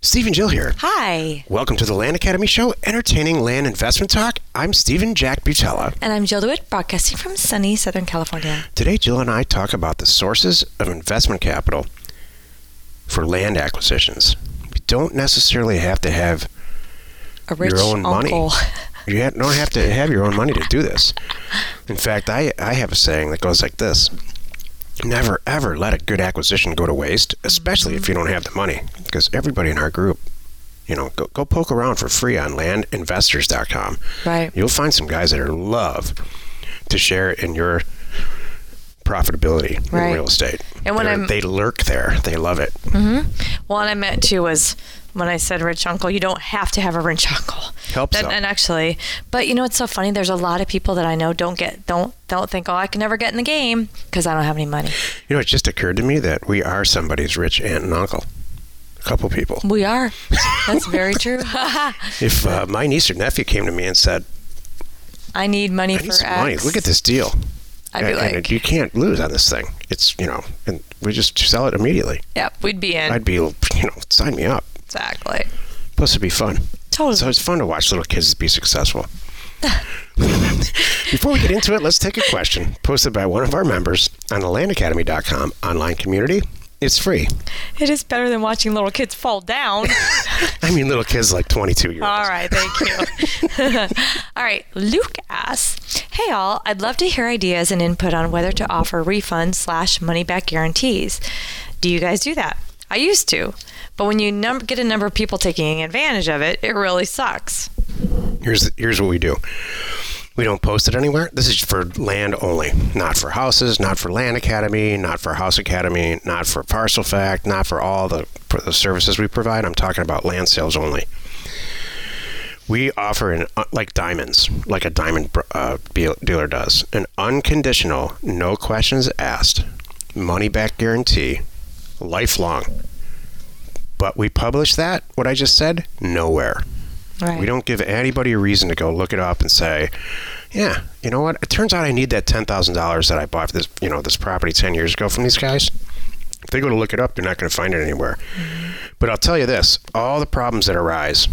Steve and Jill here. Hi. Welcome to the Land Academy Show, entertaining land investment talk. I'm Stephen Jack Butella. And I'm Jill DeWitt, broadcasting from sunny Southern California. Today, Jill and I talk about the sources of investment capital for land acquisitions. You don't necessarily have to have A rich your own uncle. money. You don't have to have your own money to do this. In fact, I have a saying that goes like this. Never, ever let a good acquisition go to waste, especially if you don't have the money. Because everybody in our group, go poke around for free on landinvestors.com. Right. You'll find some guys that are love to share in your profitability in real estate. And when they lurk there, they love it. Mm-hmm. Well, what I meant too was when I said rich uncle, you don't have to have a rich uncle. Helps out. And actually, but it's so funny. There's a lot of people that I know don't think, I can never get in the game because I don't have any money. It just occurred to me that we are somebody's rich aunt and uncle. A couple people. We are. That's very true. If my niece or nephew came to me and said, I need money for some X. money. Look at this deal. I'd be like, you can't lose on this thing. It's, and we just sell it immediately. Yep, we'd be in. I'd be, sign me up. Exactly. Plus, it'd be fun. Totally. So it's fun to watch little kids be successful. Before we get into it, let's take a question posted by one of our members on the landacademy.com online community. It's free. It is better than watching little kids fall down. I mean, little kids like 22-year-olds. All right, thank you. All right, Luke asks, hey all, I'd love to hear ideas and input on whether to offer refunds / money-back guarantees. Do you guys do that? I used to, but when you get a number of people taking advantage of it, it really sucks. Here's what we do. We don't post it anywhere. This is for land only, not for houses, not for Land Academy, not for House Academy, not for Parcel Fact, not for all the services we provide. I'm talking about land sales only. We offer, like diamonds, like a diamond dealer does, an unconditional, no questions asked, money-back guarantee, lifelong. But we publish that, what I just said, nowhere. Right. We don't give anybody a reason to go look it up and say, yeah, you know what? It turns out I need that $10,000 that I bought for this, this property 10 years ago from these guys. If they go to look it up, they're not going to find it anywhere. Mm-hmm. But I'll tell you this, all the problems that arise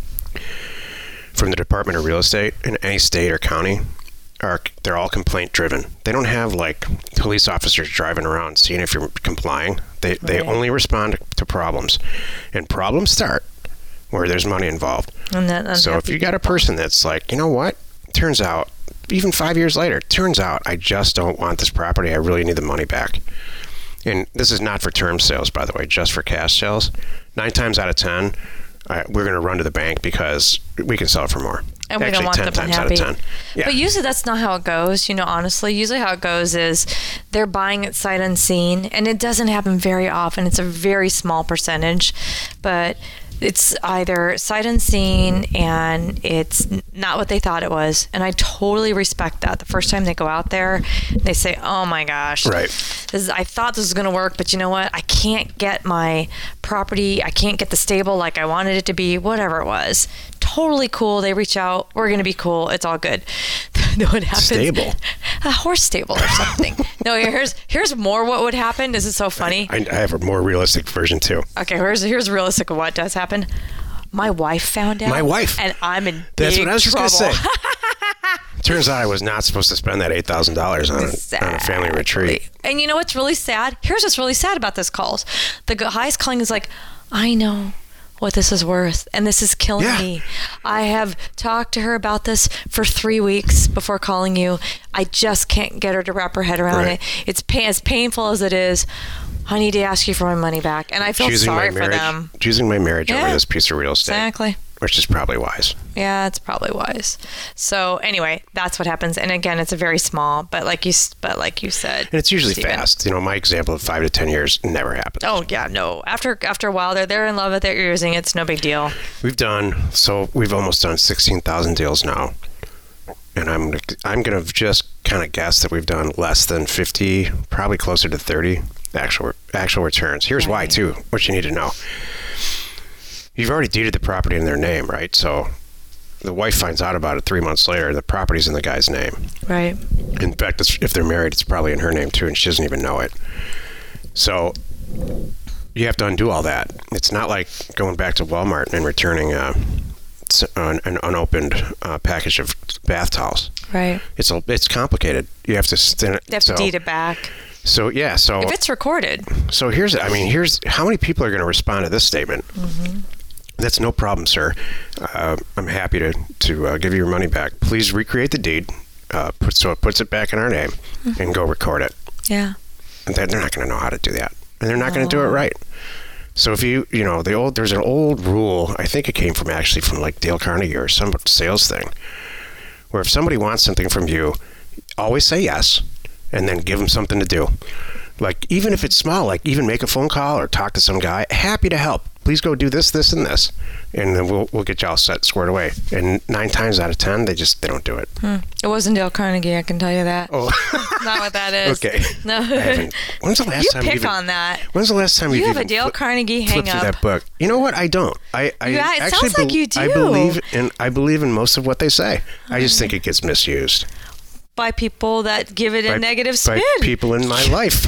from the Department of Real Estate in any state or county, they're all complaint driven. They don't have like police officers driving around seeing if you're complying. They only respond to problems. And problems start where there's money involved. So if you got a person that's like, you know what? Turns out, even 5 years later, turns out I just don't want this property. I really need the money back. And this is not for term sales, by the way, just for cash sales. 9 times out of 10, we're going to run to the bank because we can sell it for more. And we don't want them happy. 10 times out of 10. Yeah. But usually that's not how it goes, honestly. Usually how it goes is they're buying it sight unseen, and it doesn't happen very often. It's a very small percentage, but it's either sight unseen and it's not what they thought it was. And I totally respect that. The first time they go out there, they say, oh my gosh, right. I thought this was going to work, but you know what? I can't get my property. I can't get the stable like I wanted it to be, whatever it was. Totally cool. They reach out. We're going to be cool. It's all good. What happens? Stable. A horse stable or something. No, here's more what would happen. This is so funny. I have a more realistic version too. Okay, here's realistic of what does happen. My wife found out. My wife. And I'm in That's big what I was trouble. just going to say. Turns out I was not supposed to spend that $8,000 on a family retreat. And you know what's really sad? Here's what's really sad about this calls. The guy's calling is like, I know what this is worth, and this is killing me. I have talked to her about this for 3 weeks before calling you. I just can't get her to wrap her head around it. It's as painful as it is. I need to ask you for my money back, and I feel sorry for them. Choosing my marriage over this piece of real estate. Exactly. Which is probably wise. Yeah, it's probably wise. So anyway, that's what happens. And again, it's a very small, but like you said, and it's usually Stephen, fast. My example of 5 to 10 years never happens. Oh yeah, no. After a while, they're in love with it. You're using it. It's no big deal. We've almost done 16,000 deals now, and I'm gonna just kind of guess that we've done less than 50, probably closer to 30 actual returns. Here's why too. What you need to know. You've already deeded the property in their name, right? So the wife finds out about it 3 months later. The property's in the guy's name. Right. In fact, if they're married, it's probably in her name too, and she doesn't even know it. So you have to undo all that. It's not like going back to Walmart and returning an unopened package of bath towels. Right. It's complicated. You have to deed it back. So yeah, so if it's recorded. So here's how many people are going to respond to this statement. That's no problem, sir. I'm happy to give you your money back. Please recreate the deed, so it puts it back in our name, and go record it. Yeah. And they're not going to know how to do that, and they're not going to do it right. So if there's an old rule. I think it came from like Dale Carnegie or some sales thing, where if somebody wants something from you, always say yes, and then give them something to do. Like, even if it's small, like even make a phone call or talk to some guy. Happy to help. Please go do this, this, and this, and then we'll get you all squared away. And 9 times out of 10, they don't do it. It wasn't Dale Carnegie, I can tell you that. Oh, not what that is. Okay. No. I haven't. When's the last time you pick on that? When's the last time you have a Dale Carnegie hang flipped up? through that book? You know what? I don't. I it actually sounds like you do. I believe in most of what they say. I just think it gets misused by people that give it a negative spin. By people in my life.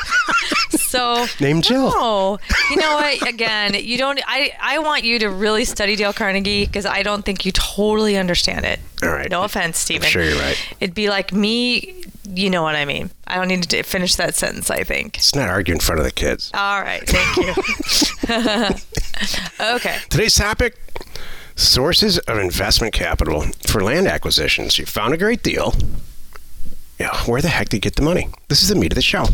So name Jill. No, you know what? Again, you don't. I want you to really study Dale Carnegie because I don't think you totally understand it. All right. No offense, Stephen. I'm sure you're right. It'd be like me. You know what I mean. I don't need to finish that sentence. I think. It's not argue in front of the kids. All right. Thank you. Okay. Today's topic: sources of investment capital for land acquisitions. You found a great deal. Yeah. Where the heck did you get the money? This is the meat of the show.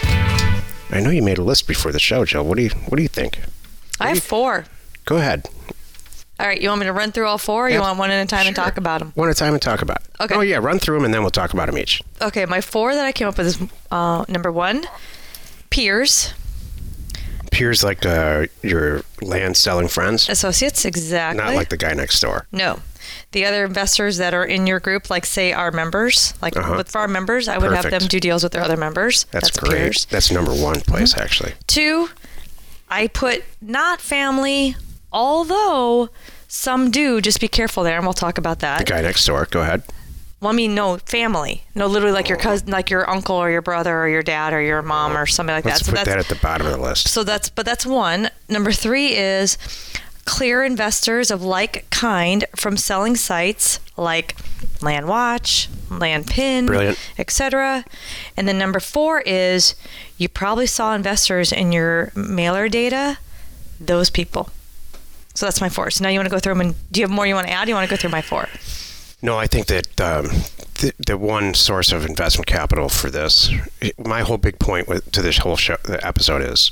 I know you made a list before the show, Jill. What do you think? I have 4. Go ahead. All right. You want me to run through all 4, or you want one at a time and talk about them? One at a time and talk about it. Okay. Oh, yeah. Run through them, and then we'll talk about them each. Okay. My 4 that I came up with is number 1, peers. Peers like your land selling friends? Associates, exactly. Not like the guy next door. No. The other investors that are in your group, like say our members, for our members, I would have them do deals with their other members. That's great. Peers. That's number 1 place, actually. 2, I put not family, although some do. Just be careful there, and we'll talk about that. The guy next door. Go ahead. Well, I mean, no, family. No, literally like your cousin, like your uncle or your brother or your dad or your mom or something like Let's that. put that at the bottom of the list. So that's 1. Number 3 is clear investors of like kind from selling sites like LandWatch, LandPin, etc. And then number 4 is you probably saw investors in your mailer data, those people. So that's my 4. So now you want to go through them, and do you have more you want to add? You want to go through my 4? No, I think that the one source of investment capital for this, my whole big point to this whole the episode is,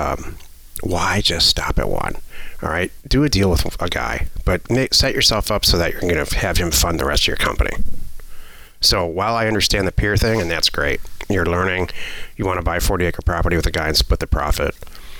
why just stop at 1? All right, do a deal with a guy, but set yourself up so that you're going to have him fund the rest of your company. So while I understand the peer thing, and that's great, you're learning, you want to buy a 40-acre property with a guy and split the profit.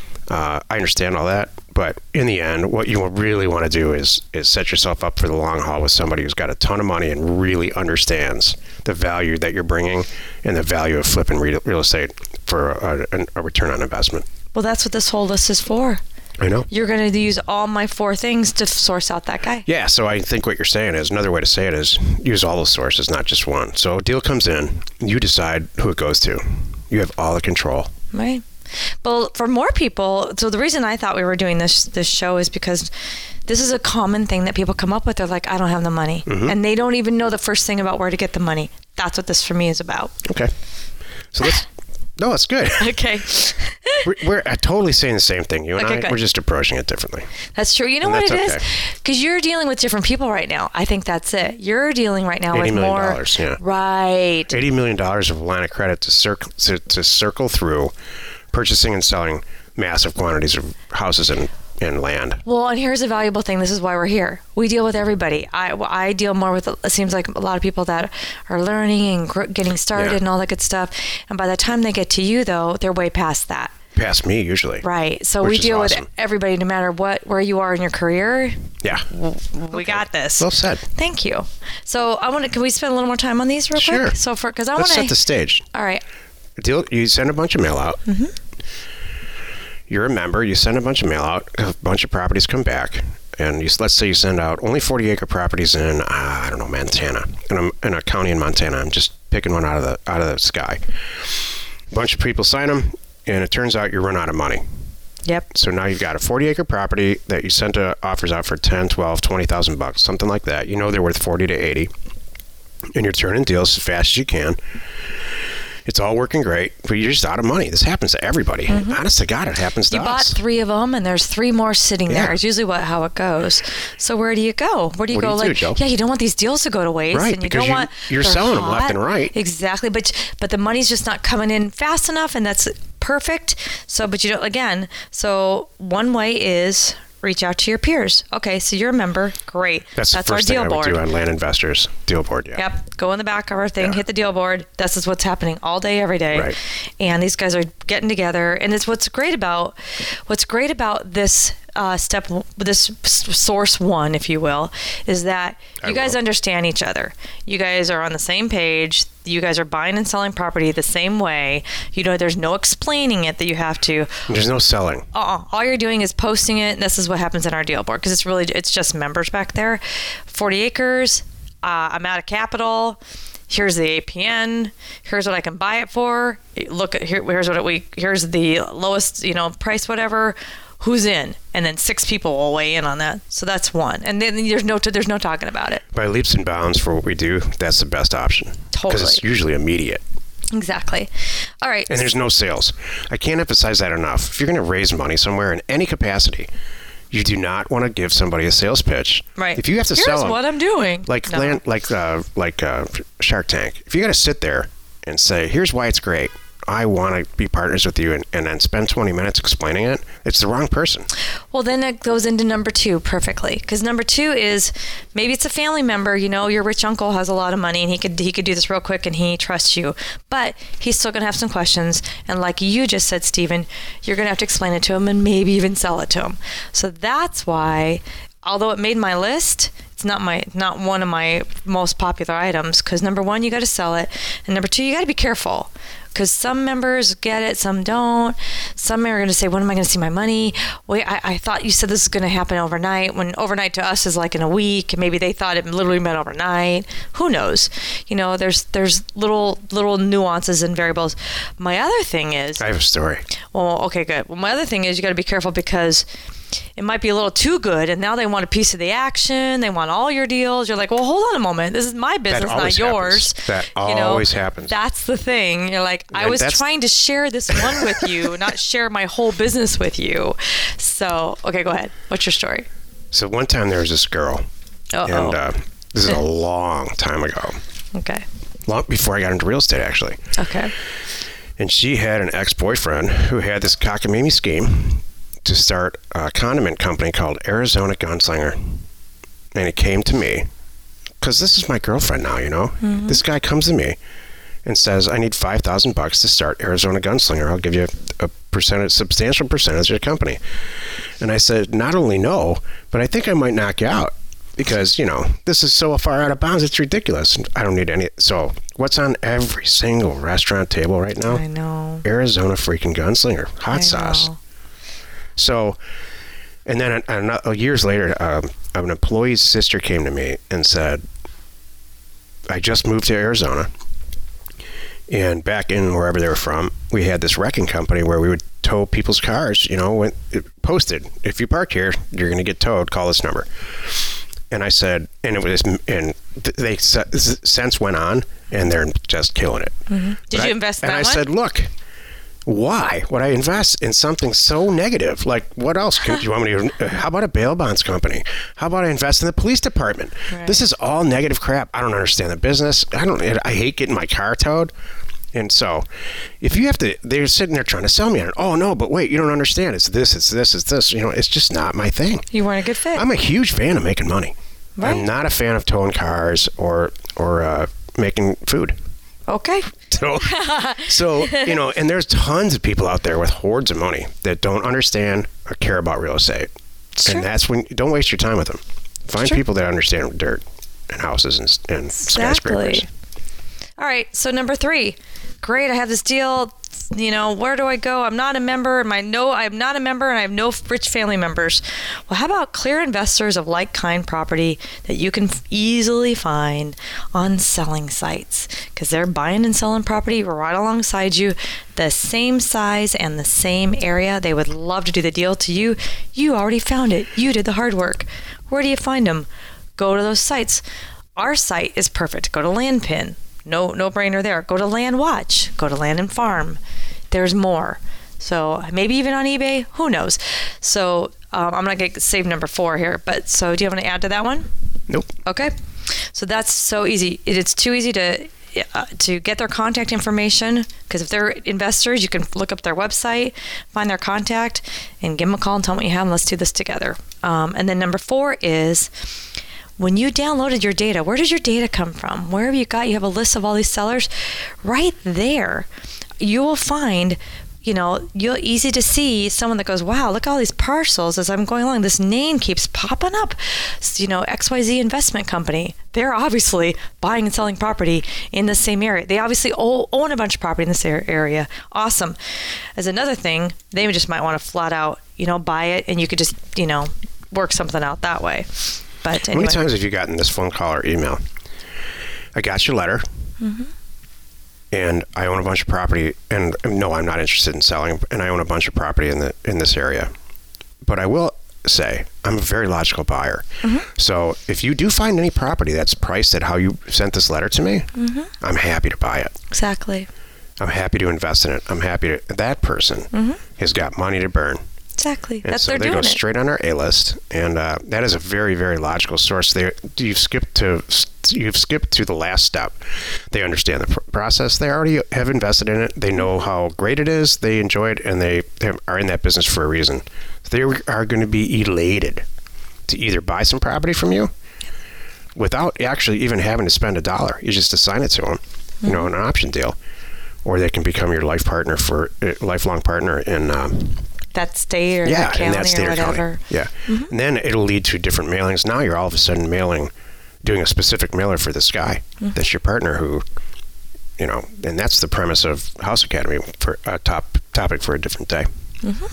I understand all that, but in the end, what you really want to do is set yourself up for the long haul with somebody who's got a ton of money and really understands the value that you're bringing and the value of flipping real estate for a return on investment. Well, that's what this whole list is for. I know. You're going to use all my 4 things to source out that guy. Yeah, so I think what you're saying is, another way to say it is, use all the sources, not just one. So a deal comes in, you decide who it goes to. You have all the control. Right. Well, for more people, so the reason I thought we were doing this show is because this is a common thing that people come up with. They're like, I don't have the money. Mm-hmm. And they don't even know the first thing about where to get the money. That's what this for me is about. Okay. So let's... No, it's good. Okay. we're totally saying the same thing. You and I, good. We're just approaching it differently. That's true. You know what it is? Because you're dealing with different people right now. I think that's it. You're dealing right now with more. $80 million, yeah. Right. $80 million of line of credit to circle through purchasing and selling massive quantities of houses and land. Well, and here's a valuable thing. This is why we're here. We deal with everybody. I deal more with, it seems like a lot of people that are learning and getting started and all that good stuff. And by the time they get to you, though, they're way past that. Past me, usually. Right. So we deal with everybody, no matter where you are in your career. Yeah. We got this. Well said. Thank you. So can we spend a little more time on these real quick? Sure. So let's set the stage. All right. You send a bunch of mail out. Mm-hmm. You're a member, you send a bunch of mail out, a bunch of properties come back, and let's say you send out only 40-acre properties in, Montana, in a county in Montana. I'm just picking one out of the sky. A bunch of people sign them, and it turns out you run out of money. Yep. So now you've got a 40-acre property that you sent offers out for 10, 12, 20,000 bucks, something like that. You know they're worth 40 to 80, and you're turning deals as fast as you can. It's all working great, but you're just out of money. This happens to everybody. Honest to God, it happens to us. You bought 3 of them, and there's 3 more sitting there. It's usually how it goes. So where do you go? Where do you go? Do, Joe? Yeah, you don't want these deals to go to waste, right? And you because don't want you're selling them left and right. Exactly, but the money's just not coming in fast enough, and that's perfect. So, but you don't. Again, so one way is reach out to your peers. Okay, so you're a member. Great. That's the first our deal thing I would board. do on Land Investors deal board. Yeah. Yep. Go in the back of our thing, hit the deal board. This is what's happening all day, every day. Right. And these guys are getting together. And it's what's great about this this source one, if you will, is that you guys understand each other. You guys are on the same page. You guys are buying and selling property the same way. You know, there's no explaining it that you have to. There's no selling. All you're doing is posting it. And this is what happens in our deal board because it's just members back there. 40 acres. I'm out of capital. Here's the APN. Here's what I can buy it for. Look at here. Here's the lowest price, whatever. Who's in? And then 6 people will weigh in on that. So that's one. And then there's no talking about it. By leaps and bounds for what we do, that's the best option. Totally. Because it's usually immediate. Exactly. All right. And there's no sales. I can't emphasize that enough. If you're going to raise money somewhere in any capacity, you do not want to give somebody a sales pitch. Right. If you have to sell them, here's what I'm doing. like Shark Tank. If you got to sit there and say, "Here's why it's great. I want to be partners with you," and then spend 20 minutes explaining it, it's the wrong person. Well, then it goes into number 2 perfectly. Because number 2 is maybe it's a family member. Your rich uncle has a lot of money and he could do this real quick and he trusts you. But he's still going to have some questions. And like you just said, Stephen, you're going to have to explain it to him and maybe even sell it to him. So that's why, although it made my list, it's not one of my most popular items. Because number 1, you got to sell it. And number 2, you got to be careful. Because some members get it, some don't. Some are going to say, when am I going to see my money? Wait, I thought you said this is going to happen overnight, when overnight to us is like in a week. Maybe they thought it literally meant overnight. Who knows? There's little nuances and variables. My other thing is... I have a story. Well, okay, good. Well, my other thing is you got to be careful because it might be a little too good, and now they want a piece of the action. They want all your deals. You're like, well, hold on a moment. This is my business, not yours. That always happens. That's the thing. You're like, I was trying to share this one with you, not share my whole business with you. So, okay, go ahead. What's your story? So one time there was this girl, and this is a long time ago. Okay. Long before I got into real estate, actually. Okay. And she had an ex-boyfriend who had this cockamamie scheme to start a condiment company called Arizona Gunslinger. And it came to me, because this is my girlfriend now, Mm-hmm. This guy comes to me and says, I need $5,000 to start Arizona Gunslinger. I'll give you a substantial percentage of the company. And I said, not only no, but I think I might knock you out. Because, this is so far out of bounds, it's ridiculous. I don't need any. So, what's on every single restaurant table right now? I know. Arizona freaking Gunslinger. Hot sauce. So, and then years later, an employee's sister came to me and said, I just moved to Arizona. And back in wherever they were from, we had this wrecking company where we would tow people's cars, when it posted, if you park here, you're going to get towed, call this number. And I said, they since went on, and they're just killing it. Mm-hmm. Did you invest that much? And I said, look, why would I invest in something so negative? Like, what else? Do you want me to? How about a bail bonds company? How about I invest in the police department? Right. This is all negative crap. I don't understand the business. I hate getting my car towed. And so, if you have to, they're sitting there trying to sell me on it. Oh, no, but wait, you don't understand. It's this, it's this, it's this. It's just not my thing. You weren't a good fit. I'm a huge fan of making money. Right. I'm not a fan of towing cars or making food. Okay. So and there's tons of people out there with hordes of money that don't understand or care about real estate. Sure. And that's when, don't waste your time with them. Find people that understand dirt and houses and skyscrapers. All right, so number 3. Great, I have this deal. where do I go? I'm not a member. I'm not a member, and I have no rich family members. Well, how about clear investors of like-kind property that you can easily find on selling sites? Because they're buying and selling property right alongside you, the same size and the same area. They would love to do the deal to you. You already found it. You did the hard work. Where do you find them? Go to those sites. Our site is perfect. Go to LandPin. No brainer there. Go to LandWatch. Go to Land and Farm. There's more. So maybe even on eBay. Who knows? So I'm not going to save number 4 here. But so do you want to add to that one? Nope. Okay. So that's so easy. It's too easy to get their contact information, because if they're investors, you can look up their website, find their contact, and give them a call and tell them what you have, and let's do this together. And then number 4 is, when you downloaded your data, where does your data come from? Wherever you have a list of all these sellers, right there, you will find, you're easy to see someone that goes, wow, look at all these parcels as I'm going along. This name keeps popping up. XYZ Investment Company. They're obviously buying and selling property in the same area. They obviously own a bunch of property in this area. Awesome. As another thing, they just might want to flat out, buy it, and you could just, work something out that way. But anyway. How many times have you gotten this phone call or email? I got your letter. Mm-hmm. And I own a bunch of property, and no, I'm not interested in selling, and I own a bunch of property in this area. But I will say, I'm a very logical buyer. Mm-hmm. So if you do find any property that's priced at how you sent this letter to me, mm-hmm. I'm happy to buy it. Exactly. I'm happy to invest in it. I'm happy that person mm-hmm. has got money to burn. Exactly. And That's so they're doing go it. Straight on our A list, and that is a very, very logical source. You've skipped to the last step. They understand the process. They already have invested in it. They know how great it is. They enjoy it, and they are in that business for a reason. They are going to be elated to either buy some property from you without actually even having to spend $1. You just assign it to them, mm-hmm. An option deal, or they can become your lifelong partner in. That state or that county or whatever. Yeah. Mm-hmm. And then it'll lead to different mailings. Now you're all of a sudden doing a specific mailer for this guy. Mm-hmm. That's your partner who, and that's the premise of House Academy, for a topic for a different day. Mm-hmm.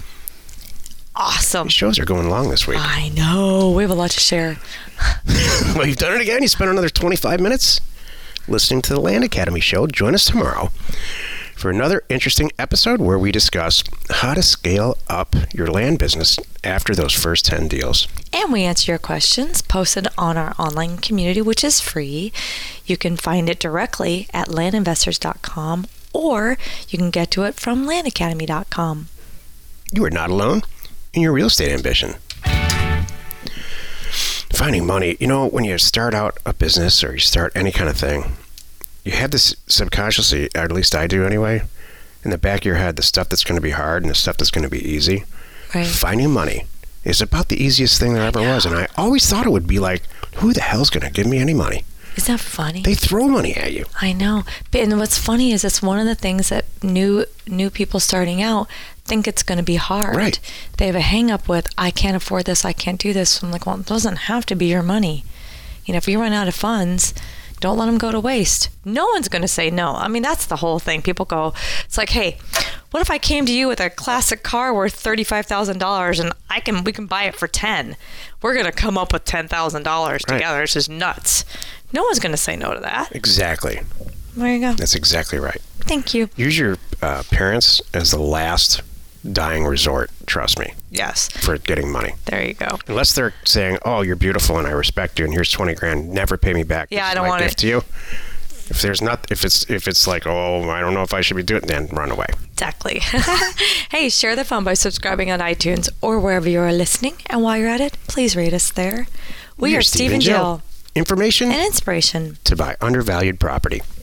Awesome. These shows are going long this week. I know. We have a lot to share. Well, you've done it again. You spent another 25 minutes listening to the Land Academy show. Join us tomorrow for another interesting episode where we discuss how to scale up your land business after those first 10 deals. And we answer your questions posted on our online community, which is free. You can find it directly at landinvestors.com, or you can get to it from landacademy.com. You are not alone in your real estate ambition. Finding money, when you start out a business or you start any kind of thing, you have this subconsciously, or at least I do anyway, in the back of your head, the stuff that's going to be hard and the stuff that's going to be easy. Right. Finding money is about the easiest thing there ever was. And I always thought it would be like, who the hell's going to give me any money? Isn't that funny? They throw money at you. I know. And what's funny is it's one of the things that new people starting out think it's going to be hard. Right. They have a hang up with, I can't afford this, I can't do this. So I'm like, well, it doesn't have to be your money. If you run out of funds, don't let them go to waste. No one's going to say no. I mean, that's the whole thing. People go, it's like, hey, what if I came to you with a classic car worth $35,000 and we can buy it for $10,000? We're going to come up with $10,000 together. It's just nuts. No one's going to say no to that. Exactly. There you go. That's exactly right. Thank you. Use your parents as the last dying resort, trust me. Yes. For getting money. There you go. Unless they're saying, oh, you're beautiful and I respect you and here's $20,000, never pay me back. Yeah, I don't want it. To you. If it's like, oh, I don't know if I should be doing it, then run away. Exactly. Hey, share the fun by subscribing on iTunes or wherever you are listening. And while you're at it, please rate us there. We are Steve and Jill. Information and inspiration to buy undervalued property.